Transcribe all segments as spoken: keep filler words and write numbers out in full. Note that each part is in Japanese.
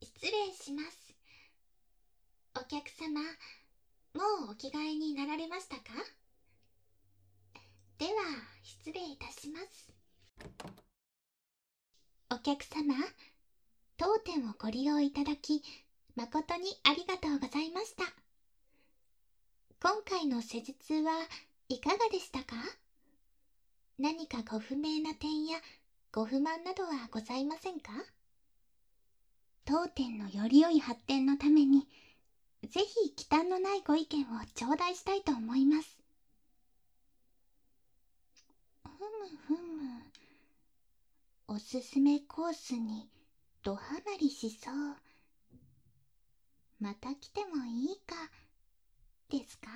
失礼します。お客様、もうお着替えになられましたか？では、失礼いたします。お客様、当店をご利用いただき、誠にありがとうございました。今回の施術はいかがでしたか？何かご不明な点やご不満などはございませんか？当店のより良い発展のために、ぜひ忌憚のないご意見を頂戴したいと思います。ふむふむ。おすすめコースにドハマりしそう。また来てもいいか、ですか？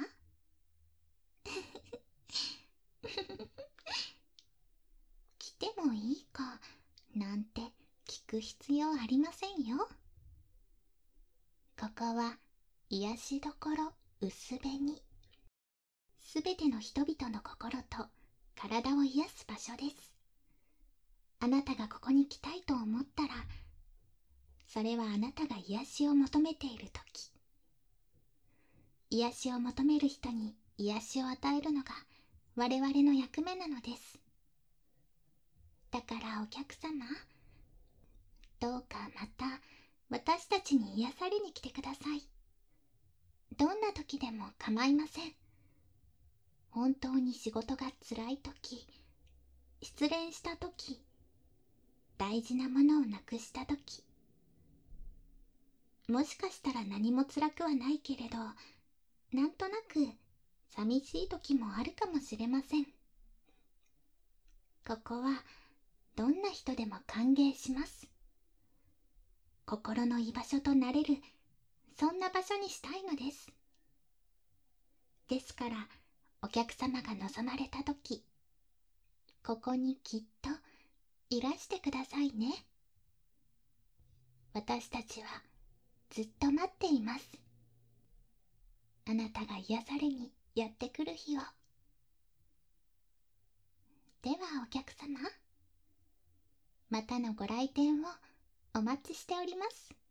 来てもいいか、なんて聞く必要ありませんよ。ここは癒しどころ薄紅。すべての人々の心と体を癒す場所です。あなたがここに来たいと思ったら、それはあなたが癒しを求めているとき。癒しを求める人に癒しを与えるのが我々の役目なのです。だからお客様、どうかまた私たちに癒されに来てください。どんな時でも構いません。本当に仕事が辛い時、失恋した時、大事なものをなくした時、もしかしたら何も辛くはないけれど、なんとなく寂しい時もあるかもしれません。ここはどんな人でも歓迎します。心の居場所となれる、そんな場所にしたいのです。ですからお客様が望まれた時、ここにきっといらしてくださいね。私たちはずっと待っています。あなたが癒されにやってくる日を。ではお客様、またのご来店をお待ちしております。